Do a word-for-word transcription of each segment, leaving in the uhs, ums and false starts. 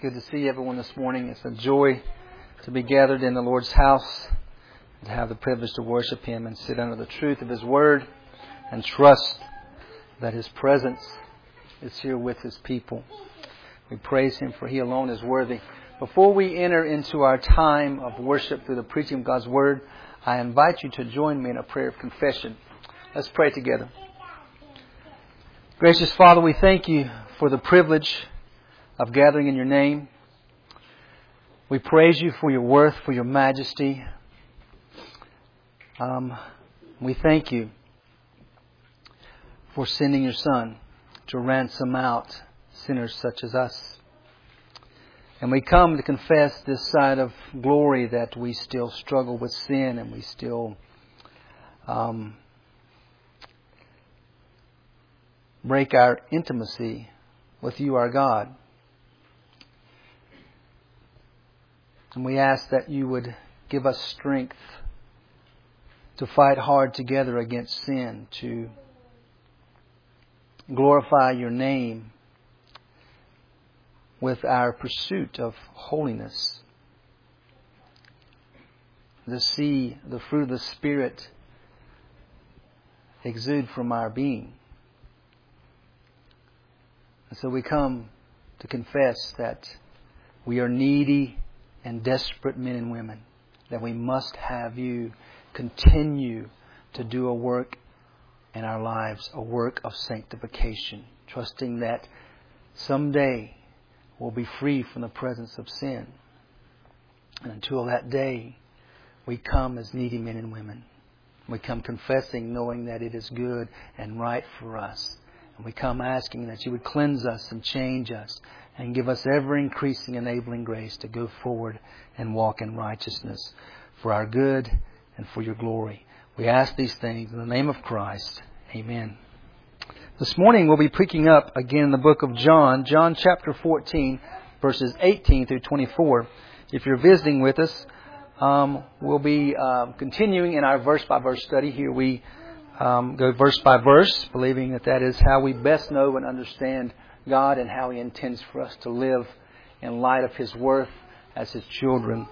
good to see everyone this morning. It's a joy to be gathered in the Lord's house, to have the privilege to worship Him and sit under the truth of His Word and trust that His presence is here with His people. We praise Him for He alone is worthy. Before we enter into our time of worship through the preaching of God's Word, I invite you to join me in a prayer of confession. Let's pray together. Gracious Father, we thank You for the privilege of gathering in Your name. We praise You for Your worth, for Your majesty. Um, we thank You for sending Your Son to ransom out sinners such as us. And we come to confess this side of glory that we still struggle with sin and we still um, break our intimacy with You, our God. And we ask that You would give us strength to fight hard together against sin, to glorify Your name with our pursuit of holiness, to see the fruit of the Spirit exude from our being. And so we come to confess that we are needy and desperate men and women, that we must have You continue to do a work in our lives, a work of sanctification, trusting that someday we'll be free from the presence of sin. And until that day, we come as needy men and women. We come confessing, knowing that it is good and right for us. And we come asking that You would cleanse us and change us and give us ever-increasing enabling grace to go forward and walk in righteousness for our good and for Your glory. We ask these things in the name of Christ. Amen. This morning we'll be picking up again the book of John, John chapter fourteen, verses eighteen through twenty-four. If you're visiting with us, um, we'll be uh, continuing in our verse-by-verse study. Here we um, go verse by verse, believing that that is how we best know and understand God and how He intends for us to live in light of His worth as His children.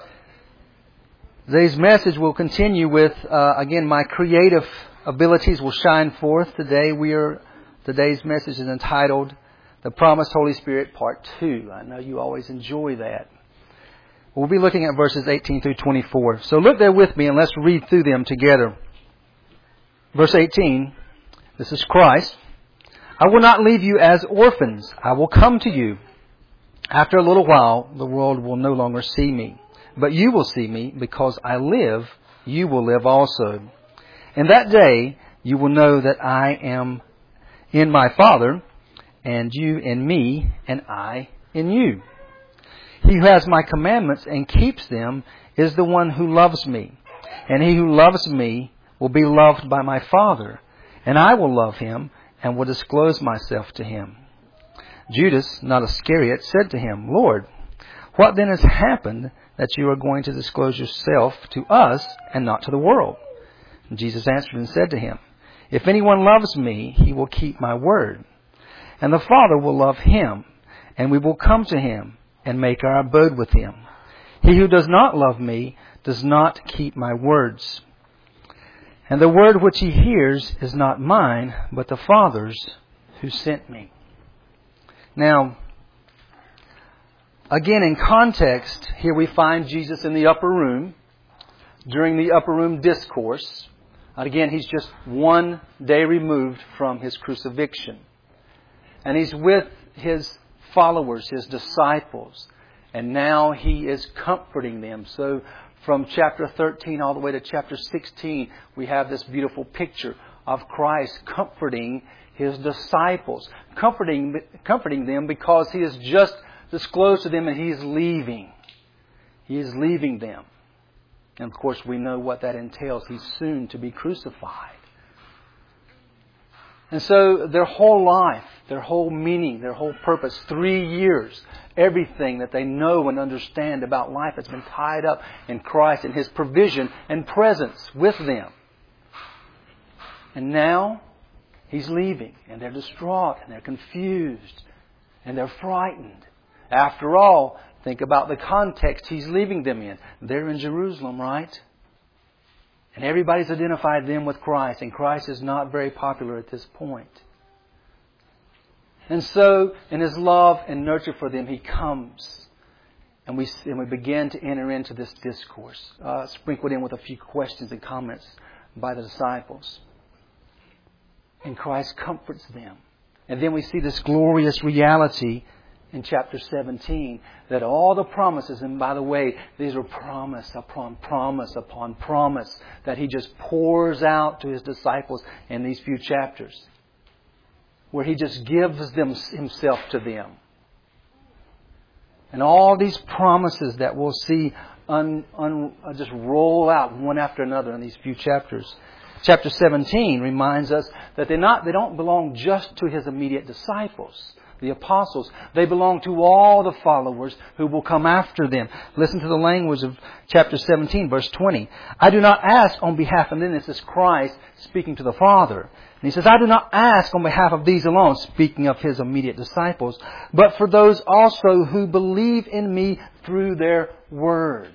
Today's message will continue with, uh, again, my creative abilities will shine forth. Today we are, today's message is entitled, The Promised Holy Spirit Part two. I know you always enjoy that. We'll be looking at verses eighteen through twenty-four. So look there with me and let's read through them together. Verse eighteen, this is Christ. I will not leave you as orphans. I will come to you. After a little while, the world will no longer see me. But you will see me, because I live, you will live also. In that day, you will know that I am in my Father, and you in me, and I in you. He who has my commandments and keeps them is the one who loves me. And he who loves me will be loved by my Father, and I will love him and will disclose myself to him. Judas, not Iscariot, said to Him, Lord, what then has happened that you are going to disclose yourself to us and not to the world? And Jesus answered and said to him, If anyone loves me, he will keep my word. And the Father will love him, and we will come to him and make our abode with him. He who does not love me does not keep my words. And the word which he hears is not mine, but the Father's who sent me. Now, again, in context, here we find Jesus in the upper room during the upper room discourse. And again, He's just one day removed from His crucifixion. And He's with His followers, His disciples. And now He is comforting them. So from chapter thirteen all the way to chapter sixteen, we have this beautiful picture of Christ comforting His disciples. Comforting, comforting them because He has just disclosed to them that He is leaving. He is leaving them. And of course we know what that entails. He's soon to be crucified. And so their whole life, their whole meaning, their whole purpose, three years, everything that they know and understand about life has been tied up in Christ and His provision and presence with them. And now He's leaving, and they're distraught, and they're confused, and they're frightened. After all, think about the context He's leaving them in. They're in Jerusalem, right? And everybody's identified them with Christ, and Christ is not very popular at this point. And so, in His love and nurture for them, He comes. And we, and we begin to enter into this discourse, uh, sprinkled in with a few questions and comments by the disciples. And Christ comforts them. And then we see this glorious reality in chapter seventeen, that all the promises, and by the way, these are promise upon promise upon promise that He just pours out to His disciples in these few chapters, where He just gives them Himself to them. And all these promises that we'll see un, un, just roll out one after another in these few chapters. Chapter seventeen reminds us that they're not, they don't belong just to His immediate disciples, the apostles. They belong to all the followers who will come after them. Listen to the language of chapter seventeen, verse twenty. I do not ask on behalf, and then this is Christ speaking to the Father. And He says, I do not ask on behalf of these alone, speaking of His immediate disciples, but for those also who believe in Me through their word.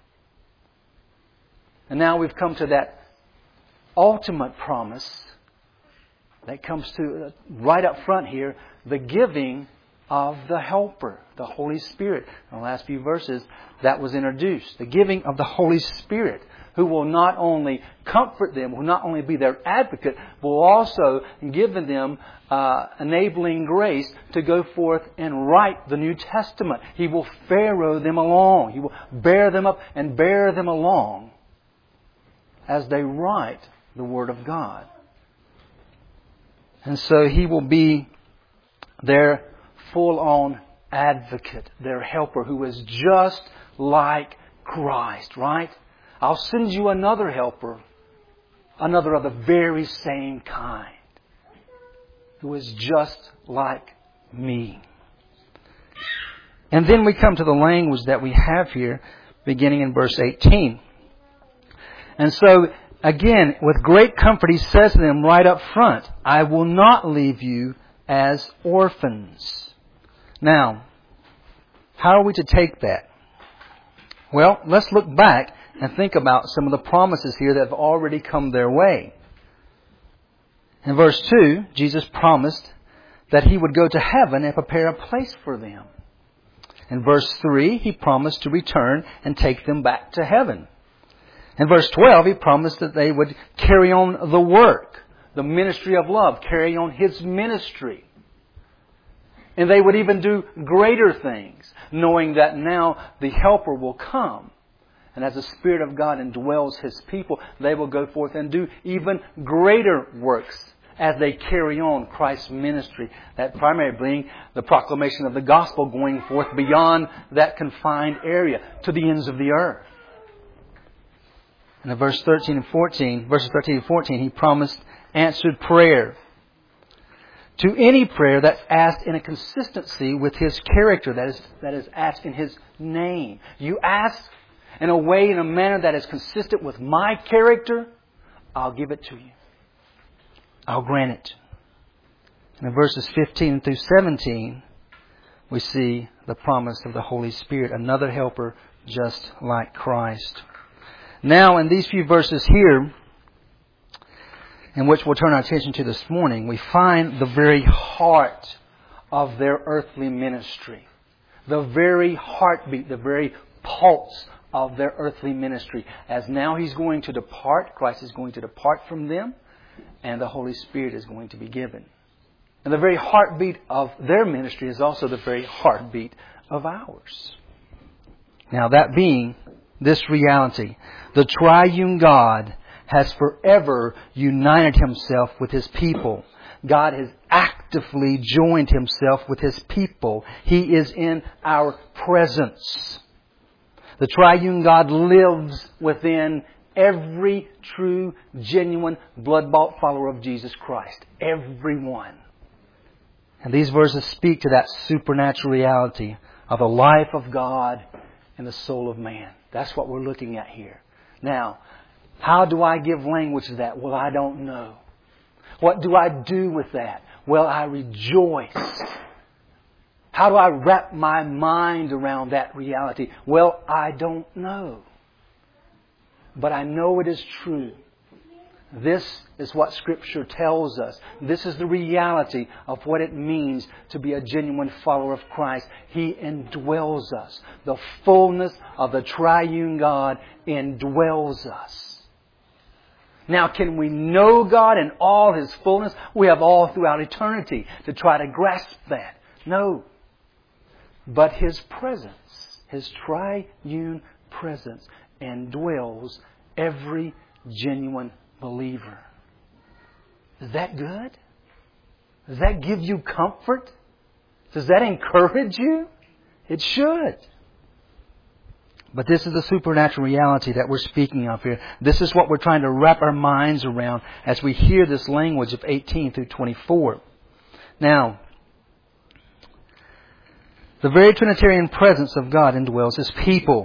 And now we've come to that ultimate promise that comes to uh, right up front here, the giving of the Helper, the Holy Spirit. In the last few verses, that was introduced. The giving of the Holy Spirit, who will not only comfort them, will not only be their advocate, but will also give them uh, enabling grace to go forth and write the New Testament. He will Pharaoh them along. He will bear them up and bear them along as they write the Word of God. And so He will be their full-on advocate, their helper, who is just like Christ, right? I'll send you another helper, another of the very same kind, who is just like Me. And then we come to the language that we have here, beginning in verse eighteen. And so, again, with great comfort, He says to them right up front, I will not leave you as orphans. Now, how are we to take that? Well, let's look back and think about some of the promises here that have already come their way. In verse two, Jesus promised that He would go to heaven and prepare a place for them. In verse three, He promised to return and take them back to heaven. In verse twelve, He promised that they would carry on the work, the ministry of love, carry on His ministry. And they would even do greater things, knowing that now the Helper will come. And as the Spirit of God indwells His people, they will go forth and do even greater works as they carry on Christ's ministry. That primarily being the proclamation of the gospel going forth beyond that confined area to the ends of the earth. And in verse thirteen and fourteen, verses thirteen and fourteen, He promised answered prayer. To any prayer that's asked in a consistency with His character, that is, that is asked in His name. You ask in a way, in a manner that is consistent with My character, I'll give it to you. I'll grant it. And in verses fifteen through seventeen, we see the promise of the Holy Spirit, another helper just like Christ. Now, in these few verses here, in which we'll turn our attention to this morning, we find the very heart of their earthly ministry. The very heartbeat, the very pulse of their earthly ministry. As now He's going to depart, Christ is going to depart from them, and the Holy Spirit is going to be given. And the very heartbeat of their ministry is also the very heartbeat of ours. Now, that being this reality, the triune God has forever united Himself with His people. God has actively joined Himself with His people. He is in our presence. The triune God lives within every true, genuine, blood-bought follower of Jesus Christ. Everyone. And these verses speak to that supernatural reality of the life of God in the soul of man. That's what we're looking at here. Now, how do I give language to that? Well, I don't know. What do I do with that? Well, I rejoice. How do I wrap my mind around that reality? Well, I don't know. But I know it is true. This is what Scripture tells us. This is the reality of what it means to be a genuine follower of Christ. He indwells us. The fullness of the triune God indwells us. Now, can we know God in all His fullness? We have all throughout eternity to try to grasp that. No. But His presence, His triune presence, indwells every genuine believer. Is that good? Does that give you comfort? Does that encourage you? It should. But this is the supernatural reality that we're speaking of here. This is what we're trying to wrap our minds around as we hear this language of eighteen through twenty-four. Now, the very Trinitarian presence of God indwells His people.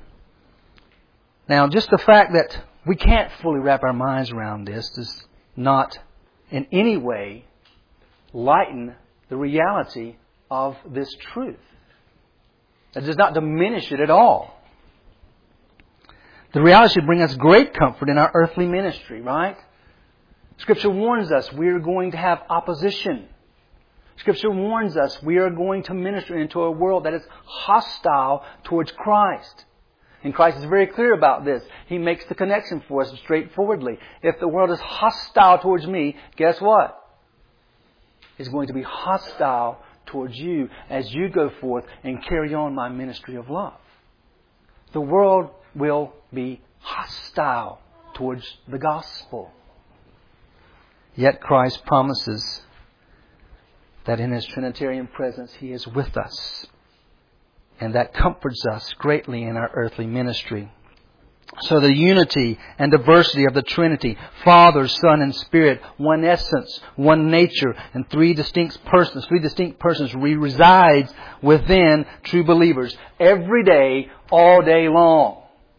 Now, just the fact that we can't fully wrap our minds around this does not in any way lighten the reality of this truth. It does not diminish it at all. The reality should bring us great comfort in our earthly ministry, right? Scripture warns us we are going to have opposition. Scripture warns us we are going to minister into a world that is hostile towards Christ. And Christ is very clear about this. He makes the connection for us straightforwardly. If the world is hostile towards me, guess what? It's going to be hostile towards you as you go forth and carry on my ministry of love. The world will be hostile towards the gospel. Yet Christ promises that in His Trinitarian presence He is with us. And that comforts us greatly in our earthly ministry. So the unity and diversity of the Trinity, Father, Son, and Spirit, one essence, one nature, and three distinct persons, three distinct persons resides within true believers every day, all day long.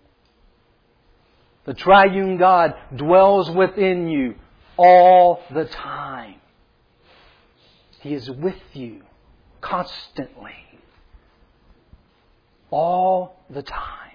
The triune God dwells within you all the time. He is with you constantly. All the time.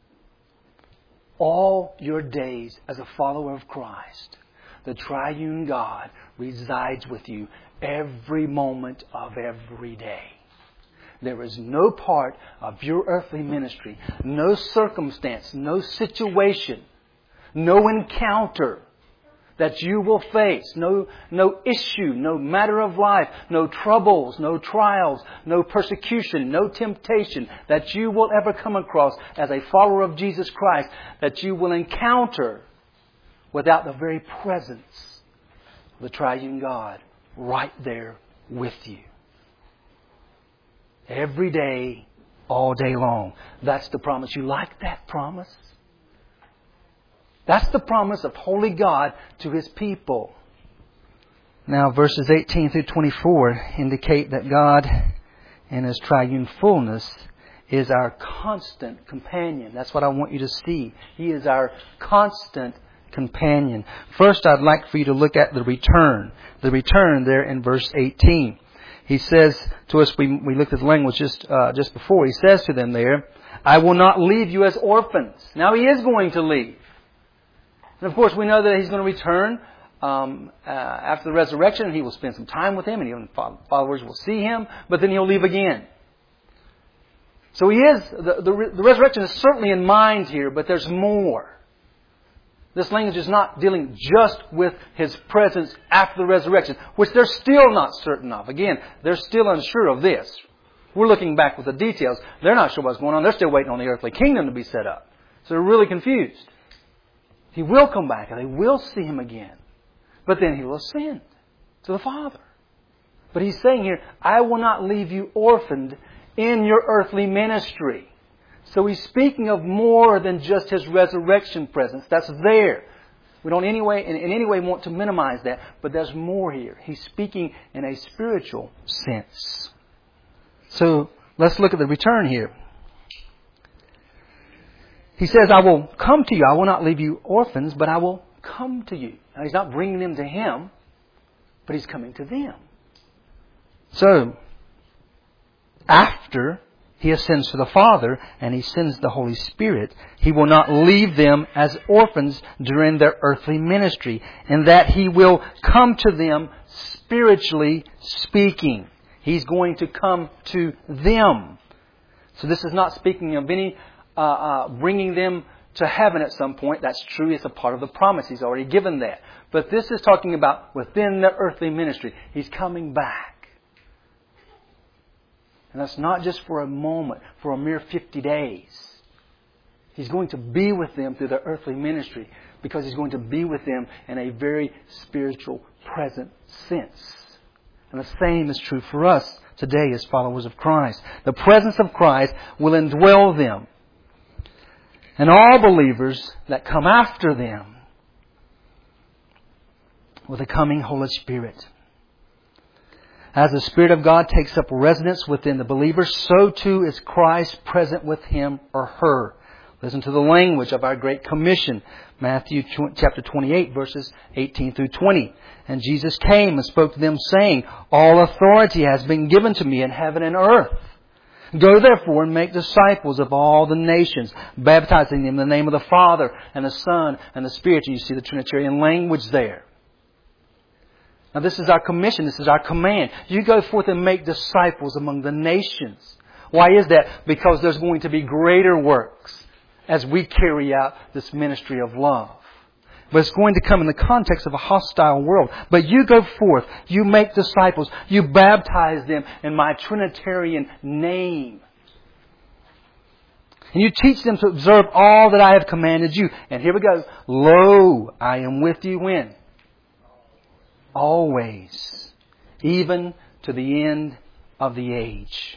All your days as a follower of Christ, the triune God resides with you every moment of every day. There is no part of your earthly ministry, no circumstance, no situation, no encounter that you will face, no, no issue, no matter of life, no troubles, no trials, no persecution, no temptation that you will ever come across as a follower of Jesus Christ that you will encounter without the very presence of the triune God right there with you. Every day, all day long. That's the promise. You like that promise? That's the promise of holy God to His people. Now, verses eighteen through twenty-four indicate that God in His triune fullness is our constant companion. That's what I want you to see. He is our constant companion. First, I'd like for you to look at the return. The return there in verse eighteen. He says to us, we, we looked at the language just, uh, just before. He says to them there, I will not leave you as orphans. Now, He is going to leave. And of course, we know that He's going to return um, uh, after the resurrection, and He will spend some time with Him, and His followers will see Him, but then He'll leave again. So He is, the, the, the resurrection is certainly in mind here, but there's more. This language is not dealing just with His presence after the resurrection, which they're still not certain of. Again, they're still unsure of this. We're looking back with the details. They're not sure what's going on. They're still waiting on the earthly kingdom to be set up. So they're really confused. He will come back and they will see Him again. But then He will ascend to the Father. But He's saying here, I will not leave you orphaned in your earthly ministry. So He's speaking of more than just His resurrection presence. That's there. We don't anyway, in, in any way want to minimize that. But there's more here. He's speaking in a spiritual sense. So let's look at the return here. He says, I will come to you. I will not leave you orphans, but I will come to you. Now, He's not bringing them to Him, but He's coming to them. So, after He ascends to the Father and He sends the Holy Spirit, He will not leave them as orphans during their earthly ministry, and that He will come to them spiritually speaking. He's going to come to them. So this is not speaking of any uh, uh, bringing them to heaven at some point. That's true. It's a part of the promise. He's already given that. But this is talking about within their earthly ministry. He's coming back. And that's not just for a moment, for a mere fifty days. He's going to be with them through their earthly ministry because He's going to be with them in a very spiritual, present sense. And the same is true for us today as followers of Christ. The presence of Christ will indwell them. And all believers that come after them with the coming Holy Spirit. As the Spirit of God takes up residence within the believer, so too is Christ present with him or her. Listen to the language of our Great Commission. Matthew chapter twenty-eight, verses eighteen through twenty. And Jesus came and spoke to them, saying, All authority has been given to me in heaven and earth. Go therefore and make disciples of all the nations, baptizing them in the name of the Father and the Son and the Spirit. You see the Trinitarian language there. Now this is our commission. This is our command. You go forth and make disciples among the nations. Why is that? Because there's going to be greater works as we carry out this ministry of love. But it's going to come in the context of a hostile world. But you go forth, you make disciples, you baptize them in my Trinitarian name. And you teach them to observe all that I have commanded you. And here we go. Lo, I am with you when? Always. Even to the end of the age.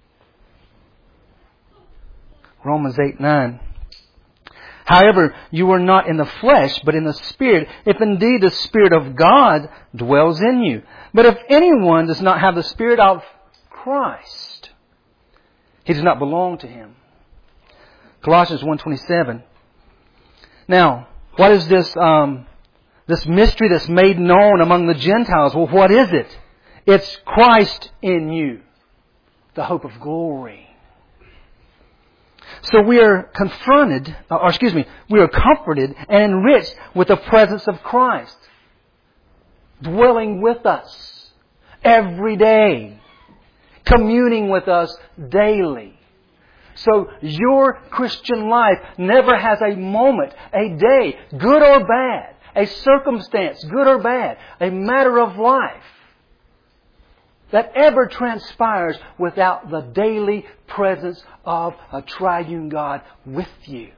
Romans eight nine. However, you are not in the flesh, but in the Spirit, if indeed the Spirit of God dwells in you. But if anyone does not have the Spirit of Christ, he does not belong to Him. Colossians one twenty-seven. Now, what is this um, this mystery that's made known among the Gentiles? Well, what is it? It's Christ in you, the hope of glory. So we are confronted, or excuse me, we are comforted and enriched with the presence of Christ, dwelling with us every day, communing with us daily. So your Christian life never has a moment, a day, good or bad, a circumstance, good or bad, a matter of life that ever transpires without the daily presence of a triune God with you.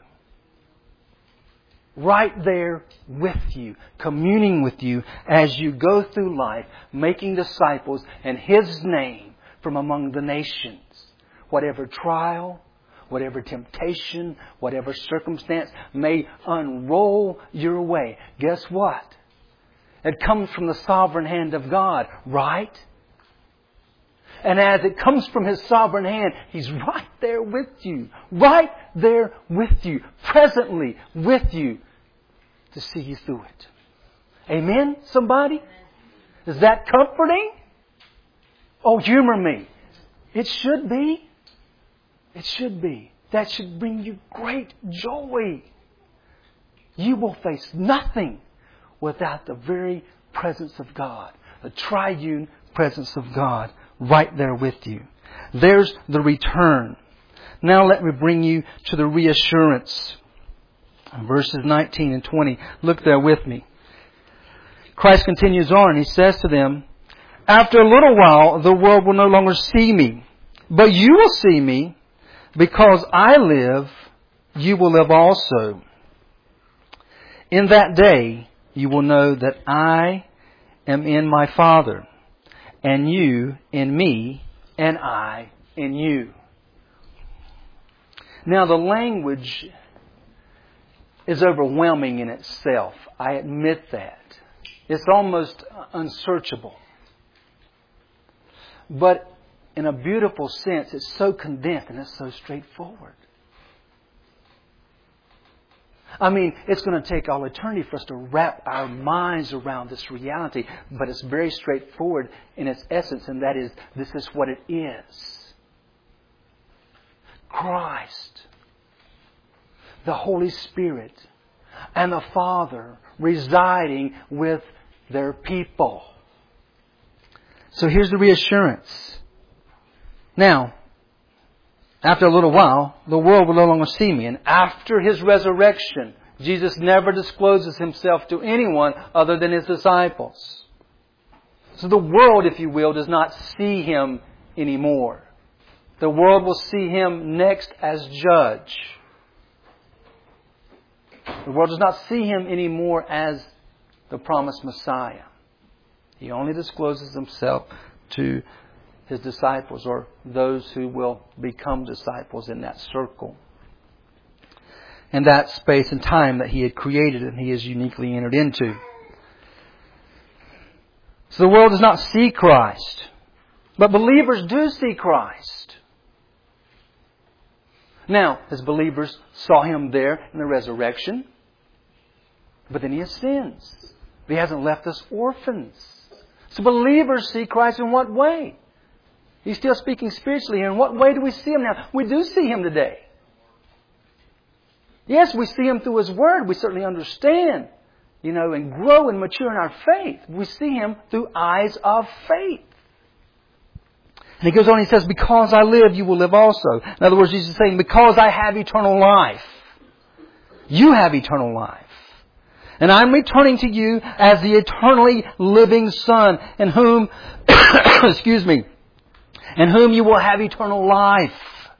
Right there with you, communing with you as you go through life, making disciples in His name from among the nations. Whatever trial, whatever temptation, whatever circumstance may unroll your way. Guess what? It comes from the sovereign hand of God, right? And as it comes from His sovereign hand, He's right there with you. Right there with you. Presently with you. To see you through it. Amen, somebody? Is that comforting? Oh, humor me. It should be. It should be. That should bring you great joy. You will face nothing without the very presence of God. The triune presence of God. Right there with you. There's the return. Now let me bring you to the reassurance. Verses nineteen and twenty. Look there with me. Christ continues on. He says to them, After a little while, the world will no longer see me. But you will see me. Because I live, you will live also. In that day, you will know that I am in my Father, and you in me, and I in you. Now the language is overwhelming in itself. I admit that. It's almost unsearchable. But in a beautiful sense, it's so condensed and it's so straightforward. I mean, it's going to take all eternity for us to wrap our minds around this reality. But it's very straightforward in its essence, and that is, this is what it is. Christ, the Holy Spirit, and the Father residing with their people. So here's the reassurance. Now, after a little while, the world will no longer see me. And after His resurrection, Jesus never discloses Himself to anyone other than His disciples. So the world, if you will, does not see Him anymore. The world will see Him next as judge. The world does not see Him anymore as the promised Messiah. He only discloses Himself to His disciples, or those who will become disciples in that circle. And that space and time that He had created and He has uniquely entered into. So the world does not see Christ, but believers do see Christ. Now, as believers saw Him there in the resurrection, but then He ascends. He hasn't left us orphans. So believers see Christ in what way? He's still speaking spiritually. In what way do we see Him now? We do see Him today. Yes, we see Him through His Word. We certainly understand, you know, and grow and mature in our faith. We see Him through eyes of faith. And He goes on, He says, because I live, you will live also. In other words, Jesus is saying, because I have eternal life, you have eternal life. And I'm returning to you as the eternally living Son, in whom, excuse me, in whom you will have eternal life.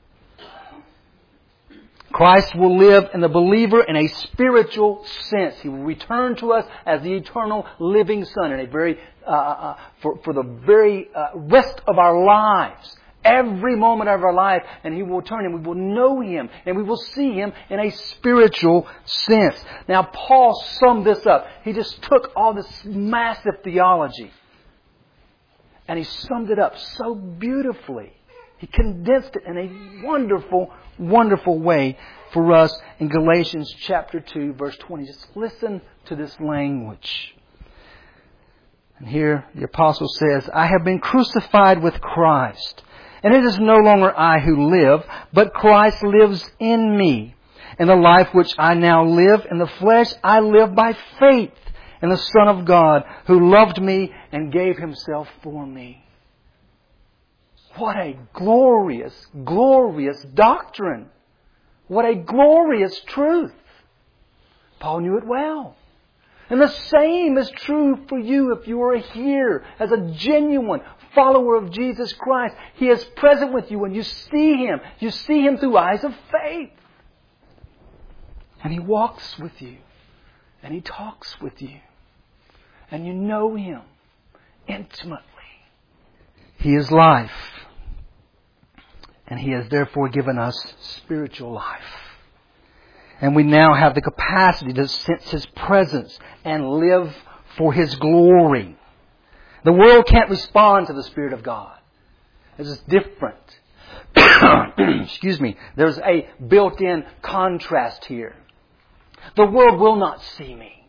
Christ will live in the believer in a spiritual sense. He will return to us as the eternal living Son in a very, uh, uh, for, for the very uh, rest of our lives. Every moment of our life, and He will return and we will know Him and we will see Him in a spiritual sense. Now, Paul summed this up. He just took all this massive theology and he summed it up so beautifully. He condensed it in a wonderful, wonderful way for us in Galatians chapter two, verse twenty. Just listen to this language. And here the apostle says, I have been crucified with Christ. And it is no longer I who live, but Christ lives in me. And the life which I now live in the flesh, I live by faith in the Son of God, who loved me and gave Himself for me. What a glorious, glorious doctrine. What a glorious truth. Paul knew it well. And the same is true for you if you are here as a genuine follower of Jesus Christ. He is present with you when you see Him. You see Him through eyes of faith. And He walks with you. And He talks with you. And you know Him intimately. He is life. And He has therefore given us spiritual life. And we now have the capacity to sense His presence and live for His glory. The world can't respond to the Spirit of God. It's just different. Excuse me. There's a built-in contrast here. The world will not see me.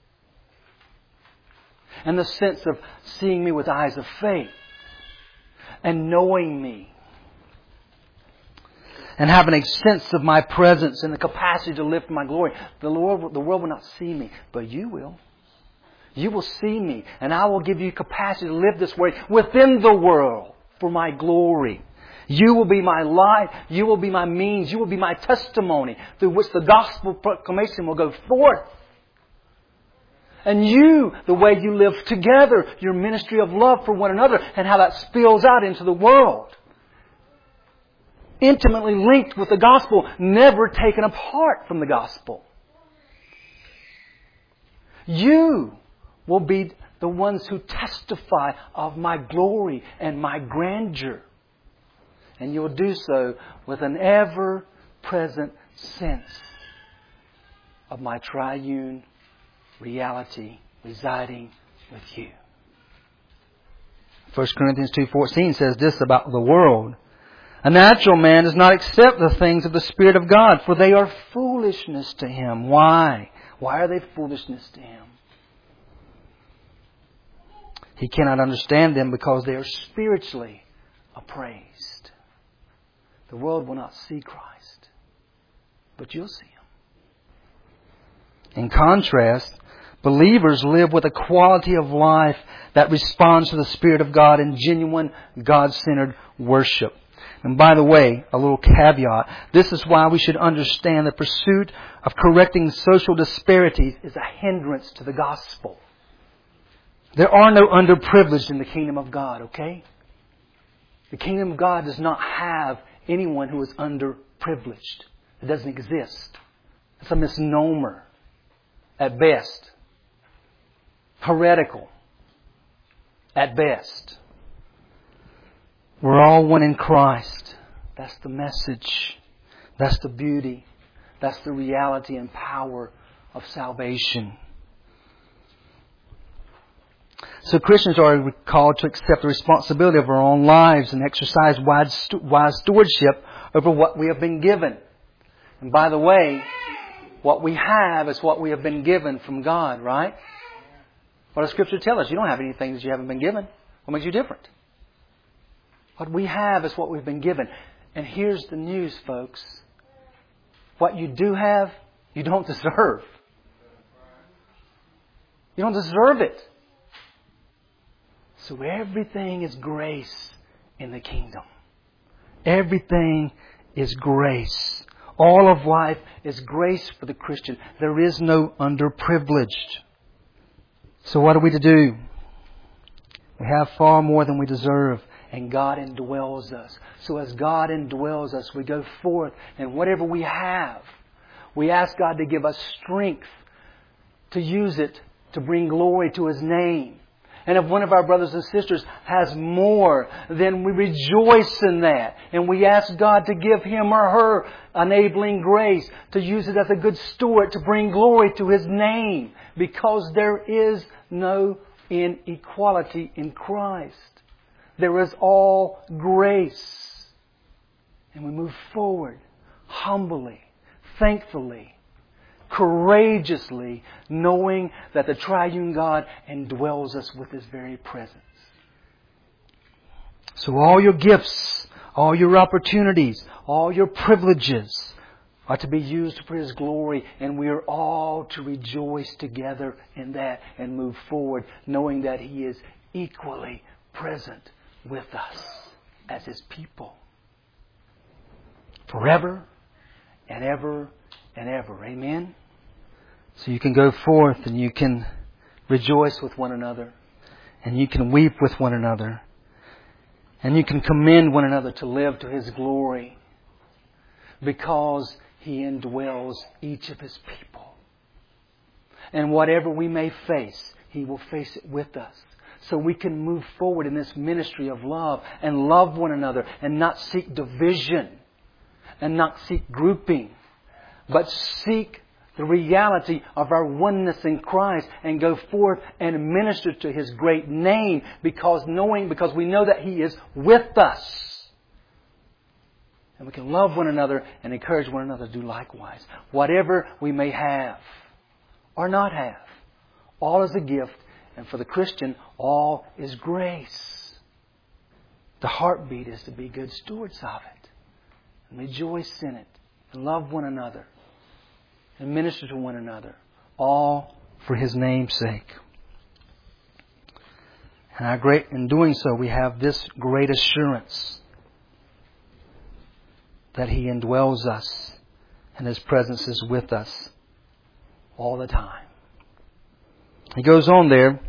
And the sense of seeing me with eyes of faith and knowing me and having a sense of my presence and the capacity to live for my glory. The world, the world will not see me, but you will. You will see me, and I will give you capacity to live this way within the world for my glory. You will be my light. You will be my means. You will be my testimony through which the gospel proclamation will go forth. And you, the way you live together, your ministry of love for one another, and how that spills out into the world. Intimately linked with the gospel, never taken apart from the gospel. You will be the ones who testify of my glory and my grandeur. And you'll do so with an ever-present sense of my triune reality residing with you. First Corinthians two fourteen says this about the world. A natural man does not accept the things of the Spirit of God, for they are foolishness to him. Why? Why are they foolishness to him? He cannot understand them because they are spiritually appraised. The world will not see Christ, but you'll see Him. In contrast, believers live with a quality of life that responds to the Spirit of God in genuine God-centered worship. And by the way, a little caveat, this is why we should understand the pursuit of correcting social disparities is a hindrance to the gospel. There are no underprivileged in the kingdom of God, okay? The kingdom of God does not have anyone who is underprivileged. It doesn't exist. It's a misnomer at best. Heretical at best. We're all one in Christ. That's the message. That's the beauty. That's the reality and power of salvation. So Christians are called to accept the responsibility of our own lives and exercise wise stewardship over what we have been given. And by the way, what we have is what we have been given from God, right? What does Scripture tell us? You don't have anything that you haven't been given. What makes you different? What we have is what we've been given. And here's the news, folks. What you do have, you don't deserve. You don't deserve it. So everything is grace in the kingdom. Everything is grace. All of life is grace for the Christian. There is no underprivileged. So what are we to do? We have far more than we deserve. And God indwells us. So as God indwells us, we go forth. And whatever we have, we ask God to give us strength to use it to bring glory to His name. And if one of our brothers and sisters has more, then we rejoice in that. And we ask God to give him or her enabling grace to use it as a good steward to bring glory to His name. Because there is no inequality in Christ. There is all grace. And we move forward humbly, thankfully, courageously, knowing that the triune God indwells us with His very presence. So all your gifts, all your opportunities, all your privileges are to be used for His glory, and we are all to rejoice together in that and move forward, knowing that He is equally present with us as His people. Forever and ever and ever. Amen? So you can go forth and you can rejoice with one another. And you can weep with one another. And you can commend one another to live to His glory. Because He indwells each of His people. And whatever we may face, He will face it with us. So we can move forward in this ministry of love and love one another and not seek division and not seek grouping, but seek the reality of our oneness in Christ and go forth and minister to His great name because knowing, because we know that He is with us. And we can love one another and encourage one another to do likewise. Whatever we may have or not have, all is a gift. And for the Christian, all is grace. The heartbeat is to be good stewards of it. And rejoice in it. And love one another. And minister to one another. All for His name's sake. And our great, in doing so, we have this great assurance that He indwells us and His presence is with us all the time. He goes on there.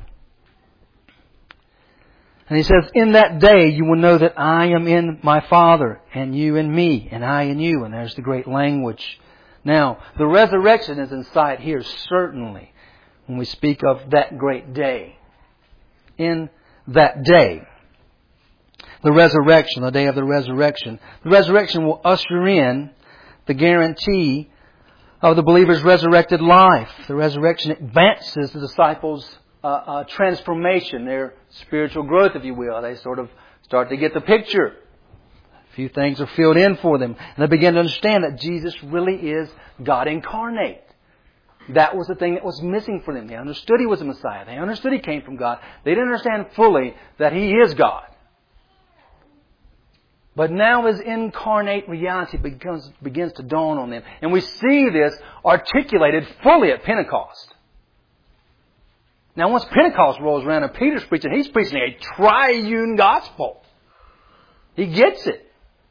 And He says, in that day you will know that I am in my Father, and you in me, and I in you. And there's the great language. Now, the resurrection is in sight here, certainly, when we speak of that great day. In that day. The resurrection, the day of the resurrection. The resurrection will usher in the guarantee of the believer's resurrected life. The resurrection advances the disciples' uh, uh, transformation, their spiritual growth, if you will. They sort of start to get the picture. A few things are filled in for them. And they begin to understand that Jesus really is God incarnate. That was the thing that was missing for them. They understood He was the Messiah. They understood He came from God. They didn't understand fully that He is God. But now His incarnate reality begins, begins to dawn on them. And we see this articulated fully at Pentecost. Now once Pentecost rolls around and Peter's preaching, he's preaching a triune gospel. He gets it.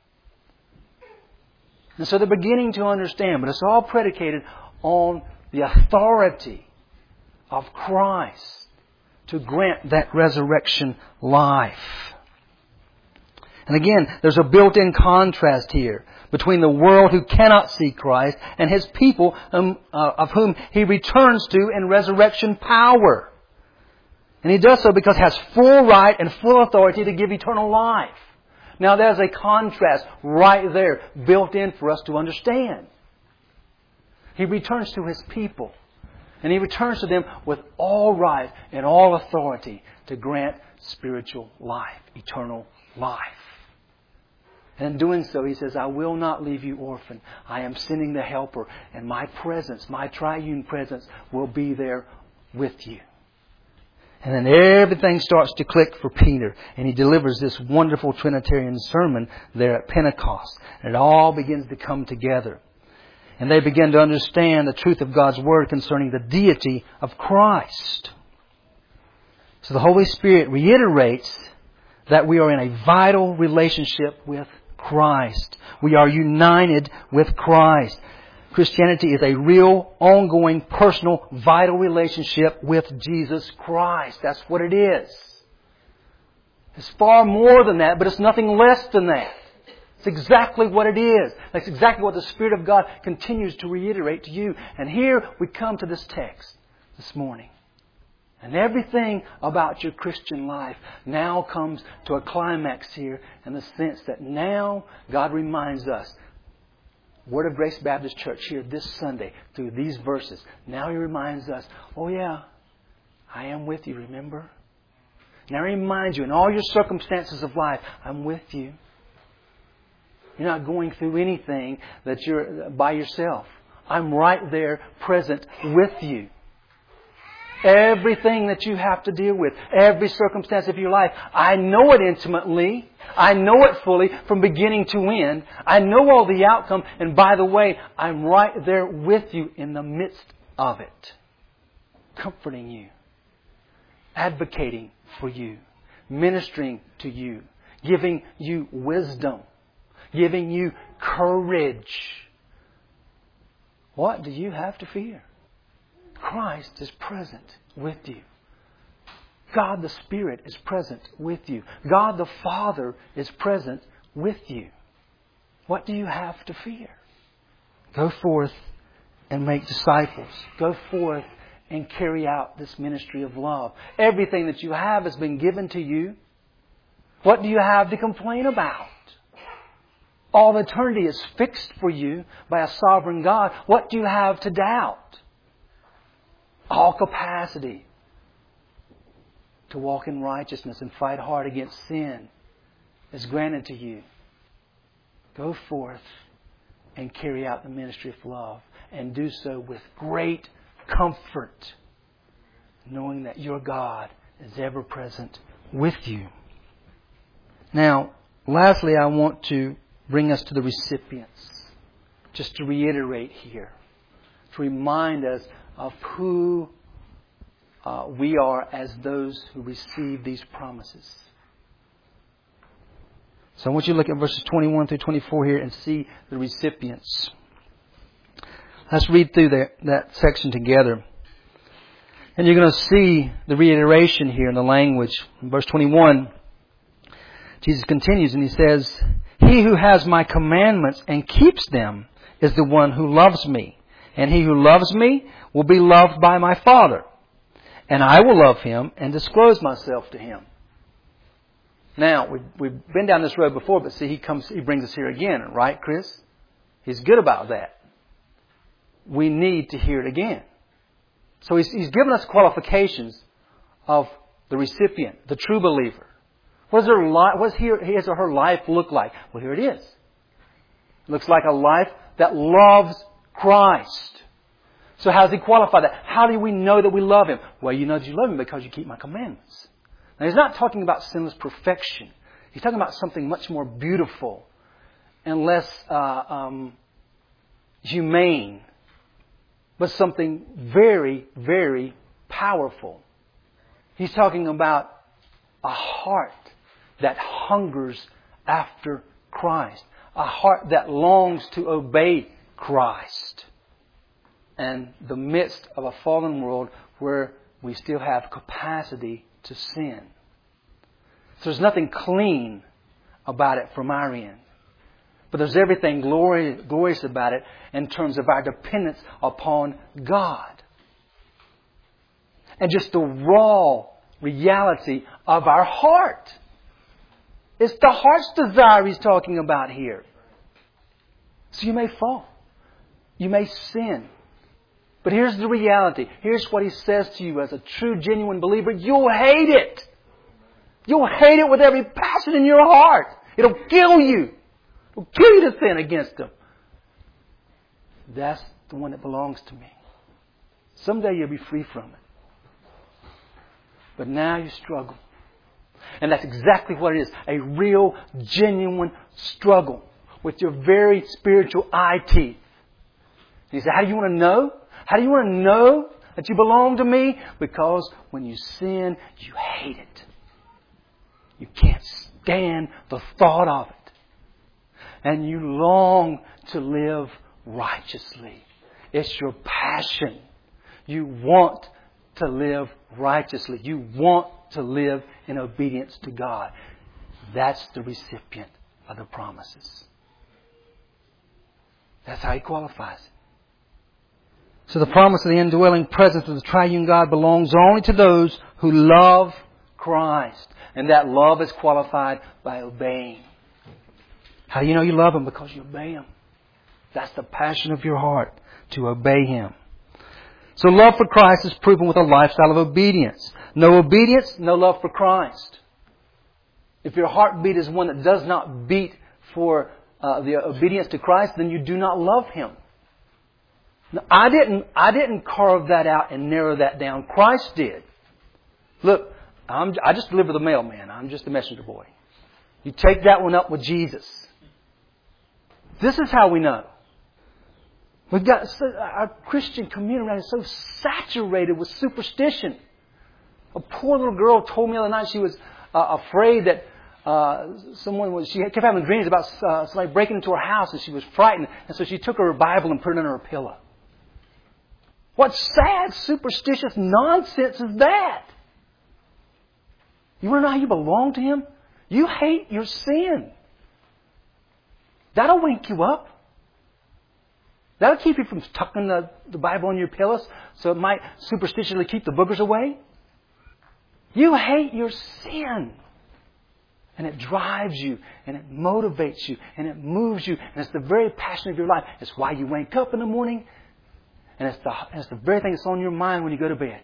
And so they're beginning to understand, but it's all predicated on the authority of Christ to grant that resurrection life. And again, there's a built-in contrast here between the world who cannot see Christ and His people um, uh, of whom He returns to in resurrection power. And He does so because He has full right and full authority to give eternal life. Now there's a contrast right there built in for us to understand. He returns to His people. And He returns to them with all right and all authority to grant spiritual life, eternal life. And in doing so, He says, I will not leave you orphan. I am sending the Helper. And my presence, my triune presence, will be there with you. And then everything starts to click for Peter. And he delivers this wonderful Trinitarian sermon there at Pentecost. And it all begins to come together. And they begin to understand the truth of God's Word concerning the deity of Christ. So the Holy Spirit reiterates that we are in a vital relationship with Christ. We are united with Christ. Christianity is a real, ongoing, personal, vital relationship with Jesus Christ. That's what it is. It's far more than that, but it's nothing less than that. It's exactly what it is. That's exactly what the Spirit of God continues to reiterate to you. And here we come to this text this morning. And everything about your Christian life now comes to a climax here in the sense that now God reminds us, Word of Grace Baptist Church here this Sunday through these verses. Now He reminds us, oh yeah, I am with you, remember? Now He reminds you in all your circumstances of life, I'm with you. You're not going through anything that you're by yourself. I'm right there present with you. Everything that you have to deal with, every circumstance of your life, I know it intimately. I know it fully from beginning to end. I know all the outcome. And by the way, I'm right there with you in the midst of it. Comforting you. Advocating for you. Ministering to you. Giving you wisdom. Giving you courage. What do you have to fear? Christ is present with you. God the Spirit is present with you. God the Father is present with you. What do you have to fear? Go forth and make disciples. Go forth and carry out this ministry of love. Everything that you have has been given to you. What do you have to complain about? All eternity is fixed for you by a sovereign God. What do you have to doubt? All capacity to walk in righteousness and fight hard against sin is granted to you. Go forth and carry out the ministry of love and do so with great comfort, knowing that your God is ever present with you. Now, lastly, I want to bring us to the recipients. Just to reiterate here, to remind us of who uh, we are as those who receive these promises. So I want you to look at verses twenty-one through twenty-four here and see the recipients. Let's read through that, that section together. And you're going to see the reiteration here in the language. In verse twenty-one, Jesus continues and He says, He who has my commandments and keeps them is the one who loves me. And he who loves me will be loved by my Father. And I will love him and disclose myself to him. Now, we've, we've been down this road before, but see, he comes, he brings us here again, right, Chris? He's good about that. We need to hear it again. So he's, he's given us qualifications of the recipient, the true believer. What does her life, what does his or her life look like? Well, here it is. It looks like a life that loves Christ. So how does He qualify that? How do we know that we love Him? Well, you know that you love Him because you keep my commandments. Now, He's not talking about sinless perfection. He's He's talking about something much more beautiful and less uh, um, humane, but something very, very powerful. He's talking about a heart that hungers after Christ, a heart that longs to obey Christ, and the midst of a fallen world where we still have capacity to sin. So there's nothing clean about it from our end. But there's everything glorious, glorious about it in terms of our dependence upon God. And just the raw reality of our heart. It's the heart's desire he's talking about here. So you may fall. You may sin. But here's the reality. Here's what he says to you as a true, genuine believer. You'll hate it. You'll hate it with every passion in your heart. It'll kill you. It'll kill you to sin against Him. That's the one that belongs to me. Someday you'll be free from it. But now you struggle. And that's exactly what it is. A real, genuine struggle with your very spiritual eye teeth. And you say, how do you want to know? How do you want to know that you belong to me? Because when you sin, you hate it. You can't stand the thought of it. And you long to live righteously. It's your passion. You want to live righteously. You want to live in obedience to God. That's the recipient of the promises. That's how He qualifies it. So the promise of the indwelling presence of the triune God belongs only to those who love Christ. And that love is qualified by obeying. How do you know you love Him? Because you obey Him. That's the passion of your heart, to obey Him. So love for Christ is proven with a lifestyle of obedience. No obedience, no love for Christ. If your heartbeat is one that does not beat for uh, the obedience to Christ, then you do not love Him. Now, I didn't, I didn't carve that out and narrow that down. Christ did. Look, I'm, I just deliver the mail, man. I'm just a messenger boy. You take that one up with Jesus. This is how we know. We've got so, our Christian community is so saturated with superstition. A poor little girl told me the other night she was uh, afraid that uh, someone was. She kept having dreams about uh, somebody breaking into her house, and she was frightened. And so she took her Bible and put it under her pillow. What sad, superstitious nonsense is that? You want to know how you belong to Him? You hate your sin. That'll wake you up. That'll keep you from tucking the, the Bible on your pillows so it might superstitiously keep the boogers away. You hate your sin. And it drives you, and it motivates you, and it moves you, and it's the very passion of your life. It's why you wake up in the morning, and it's the, and it's the very thing that's on your mind when you go to bed.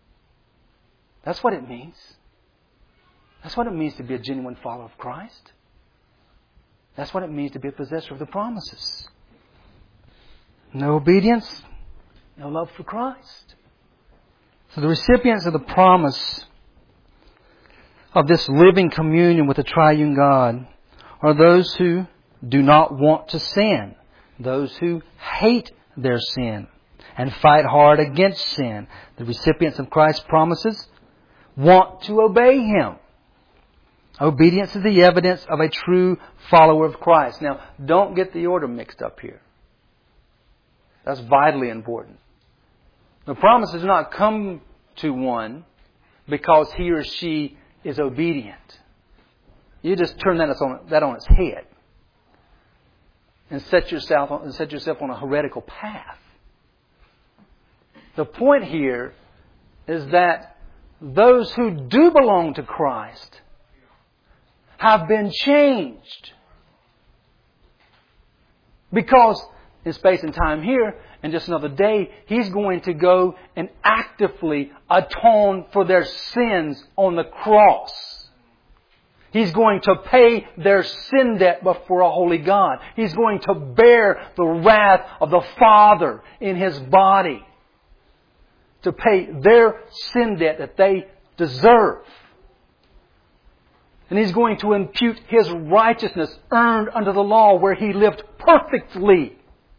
That's what it means. That's what it means to be a genuine follower of Christ. That's what it means to be a possessor of the promises. No obedience, no love for Christ. So the recipients of the promise of this living communion with the triune God are those who do not want to sin, those who hate their sin and fight hard against sin. The recipients of Christ's promises want to obey Him. Obedience is the evidence of a true follower of Christ. Now, don't get the order mixed up here. That's vitally important. The promise does not come to one because he or she is obedient. You just turn that on, that on its head and set yourself on, and set yourself on a heretical path. The point here is that those who do belong to Christ have been changed. Because in space and time here, in just another day, He's going to go and actively atone for their sins on the cross. He's going to pay their sin debt before a holy God. He's going to bear the wrath of the Father in His body to pay their sin debt that they deserve. And He's going to impute His righteousness earned under the law where He lived perfectly.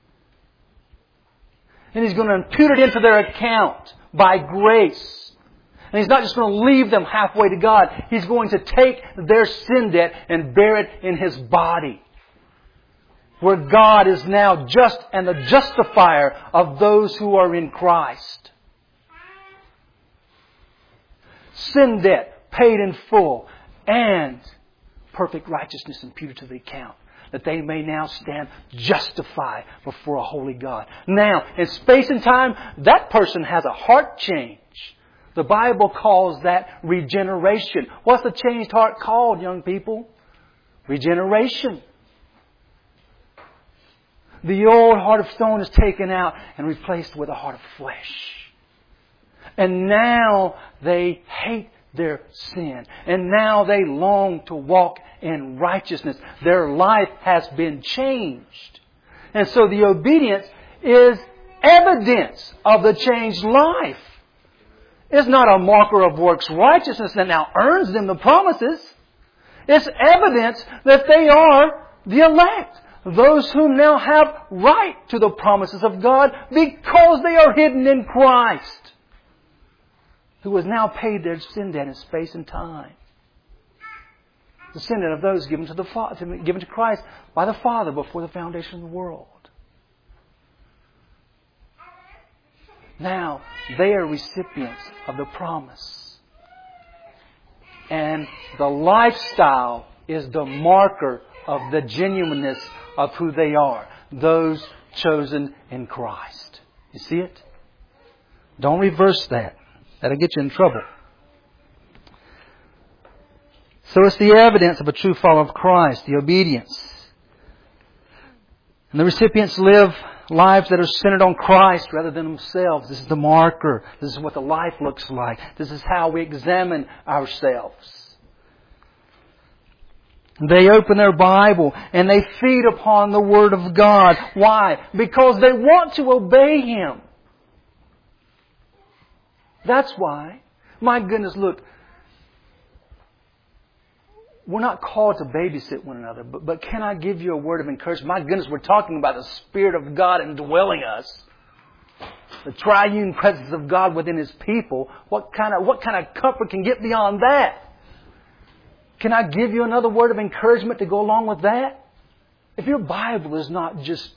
And He's going to impute it into their account by grace. And He's not just going to leave them halfway to God. He's going to take their sin debt and bear it in His body. Where God is now just and the justifier of those who are in Christ. Sin debt paid in full and perfect righteousness imputed to the account, that they may now stand justified before a holy God. Now, in space and time, that person has a heart change. The Bible calls that regeneration. What's the changed heart called, young people? Regeneration. The old heart of stone is taken out and replaced with a heart of flesh. And now they hate their sin. And now they long to walk in righteousness. Their life has been changed. And so the obedience is evidence of the changed life. It's not a marker of works righteousness that now earns them the promises. It's evidence that they are the elect. Those who now have right to the promises of God because they are hidden in Christ, who has now paid their sin debt in space and time. The sin debt of those given to the Father, given to Christ by the Father before the foundation of the world. Now, they are recipients of the promise. And the lifestyle is the marker of the genuineness of who they are. Those chosen in Christ. You see it? Don't reverse that. That'll get you in trouble. So it's the evidence of a true follower of Christ, the obedience. And the recipients live lives that are centered on Christ rather than themselves. This is the marker. This is what the life looks like. This is how we examine ourselves. They open their Bible and they feed upon the Word of God. Why? Because they want to obey Him. That's why. My goodness, look. We're not called to babysit one another, but, but can I give you a word of encouragement? My goodness, we're talking about the Spirit of God indwelling us. The triune presence of God within His people. What kind of, what kind of comfort can get beyond that? Can I give you another word of encouragement to go along with that? If your Bible is not just,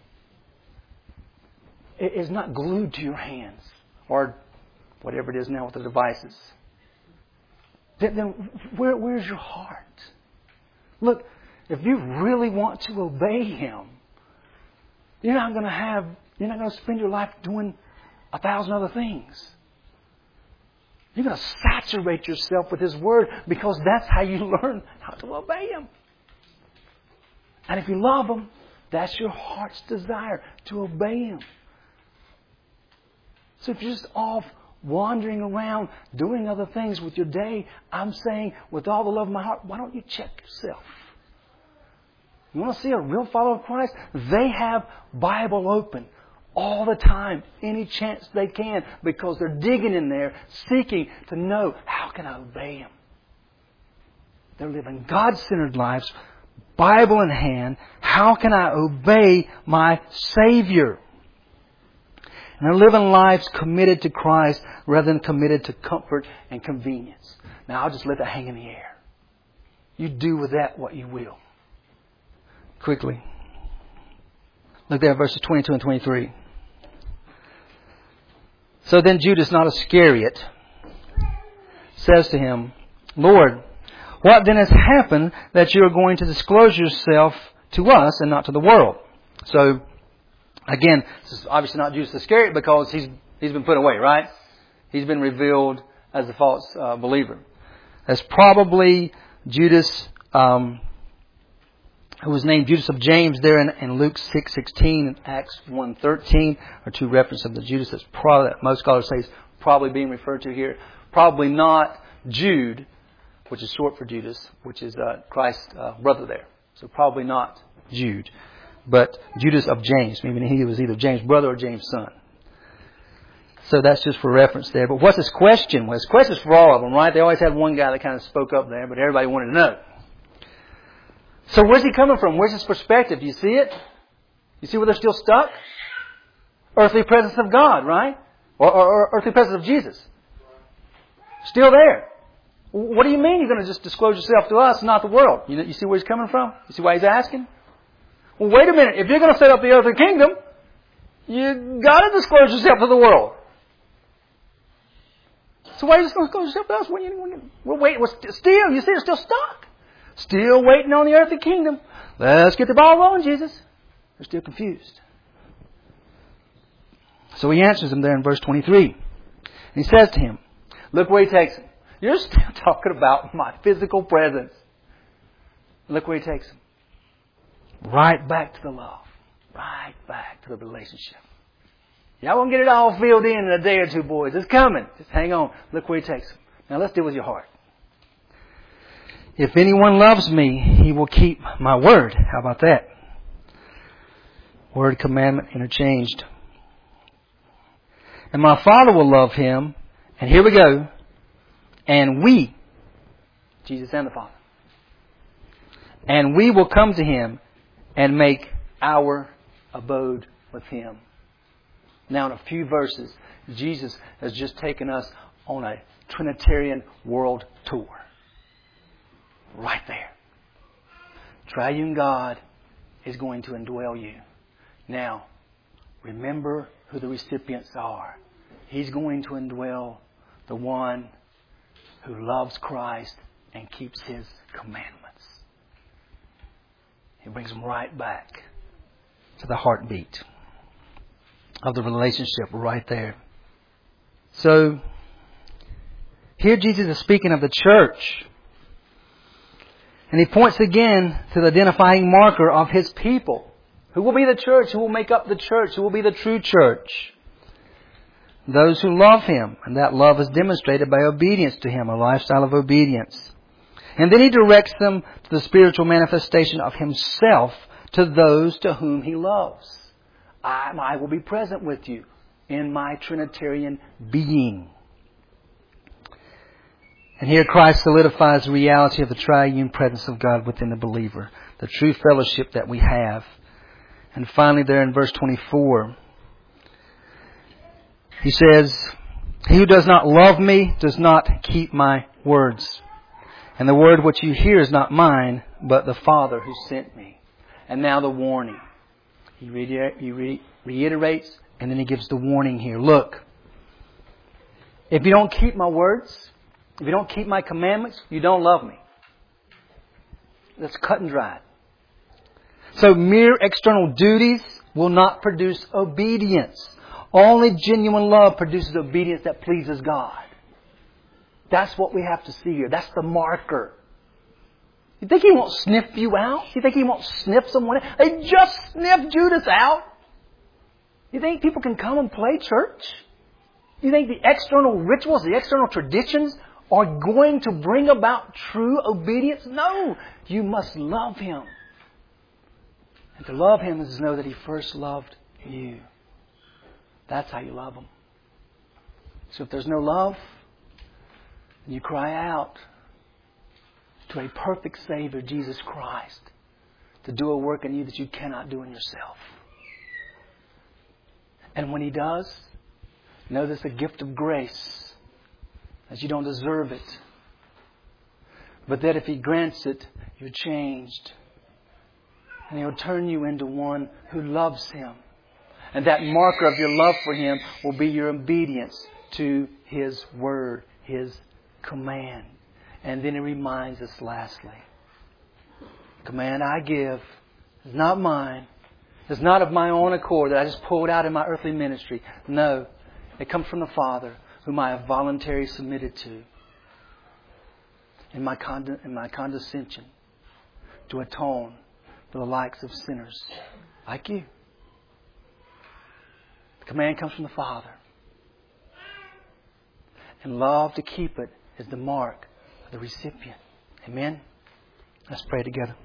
it is not glued to your hands, or whatever it is now with the devices, then, then where, where's your heart? Look, if you really want to obey Him, you're not going to have, you're not going to spend your life doing a thousand other things. You're going to saturate yourself with His Word because that's how you learn how to obey Him. And if you love Him, that's your heart's desire, to obey Him. So if you're just off wandering around doing other things with your day, I'm saying with all the love of my heart, why don't you check yourself? You want to see a real follower of Christ? They have Bible open all the time, any chance they can, because they're digging in there, seeking to know, how can I obey Him? They're living God-centered lives, Bible in hand. How can I obey my Savior? And they're living lives committed to Christ rather than committed to comfort and convenience. Now, I'll just let that hang in the air. You do with that what you will. Quickly. Look there at verses twenty-two and twenty-three. So then Judas, not Iscariot, says to Him, Lord, what then has happened that you are going to disclose yourself to us and not to the world? So, again, this is obviously not Judas Iscariot because he's he's been put away, right? He's been revealed as the false uh, believer. That's probably Judas, um, who was named Judas of James there in, in Luke six sixteen and Acts one thirteen are two references of the Judas that's probably, that most scholars say is probably being referred to here. Probably not Jude, which is short for Judas, which is uh, Christ's uh, brother there. So probably not Jude, but Judas of James. Meaning he was either James' brother or James' son. So that's just for reference there. But what's his question? Well, his question's for all of them, right? They always had one guy that kind of spoke up there, but everybody wanted to know. So where's he coming from? Where's his perspective? Do you see it? You see where they're still stuck? Earthly presence of God, right? Or, or, or earthly presence of Jesus. Still there. What do you mean you're going to just disclose yourself to us, not the world? You, know, you see where he's coming from? You see why he's asking? Well, wait a minute. If you're going to set up the earthly kingdom, you got to disclose yourself to the world. So why are you just going to disclose yourself to us? When you, when you, we're waiting. We're st- still, you see, they're still stuck. Still waiting on the earthly kingdom. Let's get the ball rolling, Jesus. They're still confused. So he answers them there in verse twenty-three. And he says to him, look where he takes him. You're still talking about my physical presence. Look where he takes him. Right back to the love. Right back to the relationship. Y'all won't get it all filled in in a day or two, boys. It's coming. Just hang on. Look where he takes him. Now let's deal with your heart. If anyone loves me, he will keep my word. How about that? Word, commandment, interchanged. And my Father will love him. And here we go. And we, Jesus and the Father, and we will come to him and make our abode with him. Now in a few verses, Jesus has just taken us on a Trinitarian world tour. Right there. Triune God is going to indwell you. Now, remember who the recipients are. He's going to indwell the one who loves Christ and keeps His commandments. He brings them right back to the heartbeat of the relationship right there. So, here Jesus is speaking of the church. And He points again to the identifying marker of His people. Who will be the church? Who will make up the church? Who will be the true church? Those who love Him. And that love is demonstrated by obedience to Him, a lifestyle of obedience. And then He directs them to the spiritual manifestation of Himself to those to whom He loves. I, I will be present with you in my Trinitarian being. And here Christ solidifies the reality of the triune presence of God within the believer. The true fellowship that we have. And finally there in verse twenty-four, He says, He who does not love me does not keep my words. And the word which you hear is not mine, but the Father who sent me. And now the warning. He reiterates and then He gives the warning here. Look, if you don't keep my words, if you don't keep my commandments, you don't love me. That's cut and dried. So mere external duties will not produce obedience. Only genuine love produces obedience that pleases God. That's what we have to see here. That's the marker. You think He won't sniff you out? You think He won't sniff someone out? They just sniffed Judas out. You think people can come and play church? You think the external rituals, the external traditions are going to bring about true obedience? No. You must love Him. And to love Him is to know that He first loved you. That's how you love Him. So if there's no love, you cry out to a perfect Savior, Jesus Christ, to do a work in you that you cannot do in yourself. And when He does, know this is a gift of grace, as you don't deserve it. But that if He grants it, you're changed. And He'll turn you into one who loves Him. And that marker of your love for Him will be your obedience to His word, His command. And then He reminds us lastly, the command I give is not mine. It's not of my own accord that I just pulled out in my earthly ministry. No, it comes from the Father, whom I have voluntarily submitted to in my, cond- in my condescension to atone for the likes of sinners like you. The command comes from the Father. And love to keep it is the mark of the recipient. Amen? Let's pray together.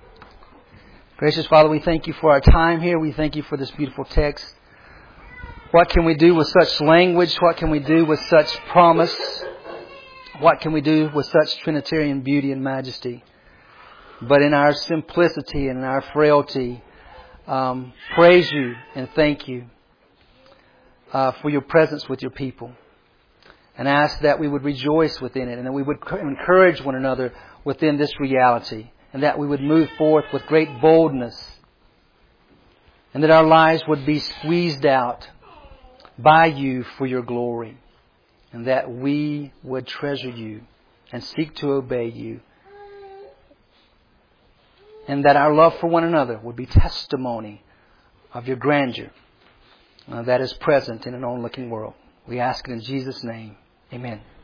Gracious Father, we thank You for our time here. We thank You for this beautiful text. What can we do with such language? What can we do with such promise? What can we do with such Trinitarian beauty and majesty? But in our simplicity and in our frailty, um, praise you and thank you uh, for your presence with your people. And ask that we would rejoice within it and that we would encourage one another within this reality. And that we would move forth with great boldness. And that our lives would be squeezed out by you for your glory. And that we would treasure you and seek to obey you. And that our love for one another would be testimony of your grandeur uh, that is present in an onlooking world. We ask it in Jesus' name. Amen.